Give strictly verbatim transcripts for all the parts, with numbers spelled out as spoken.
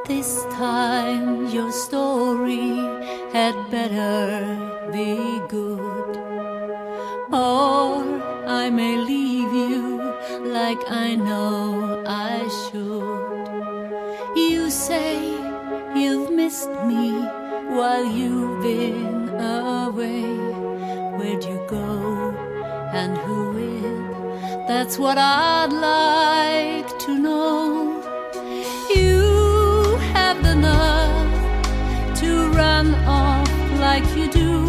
This time your story had better be good, or I may leave you like I know I should. You say you've missed me while you've been away. Where'd you go and who with? That's what I'd like to know. You have the nerve to run off like you do.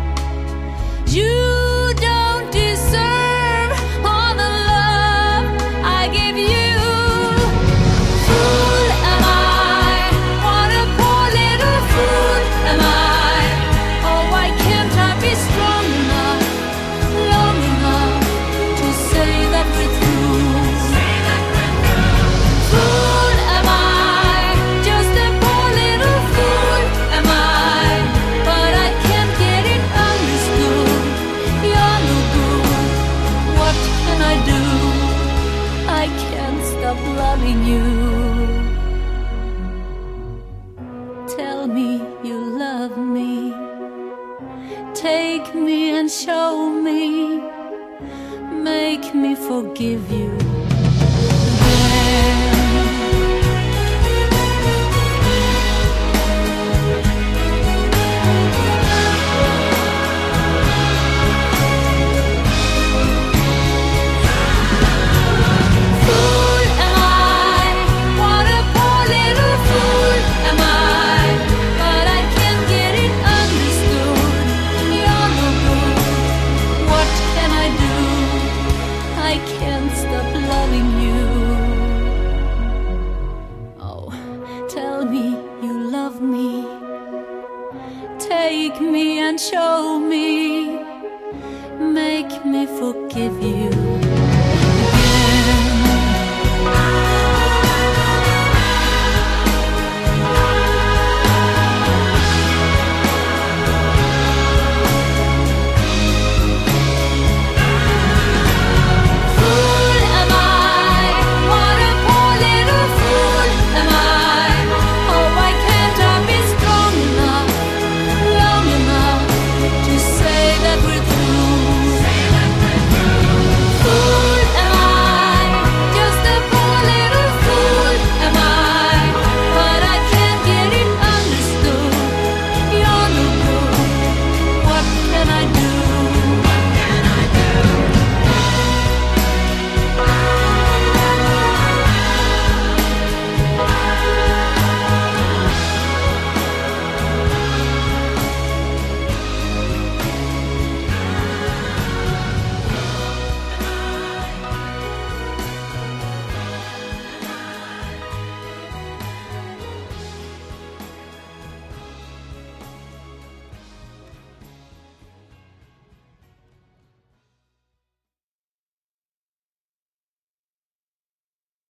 You don't deserve all the love I give you. Fool am I, what a poor little fool am I. Oh, why can't I be strong enough, long enough to say that we're through? Fool am I, just a poor little fool am I. But I can't get it understood. You're no good, what can I do? I can't stop loving you. Tell me you love me, take me and show me, make me forgive you. Then fool am I, what a poor little fool am I. But I can't get it understood. You're no good, what can I do? I can't stop loving you. Oh, tell me you love me, take me and show me, make me forgive you.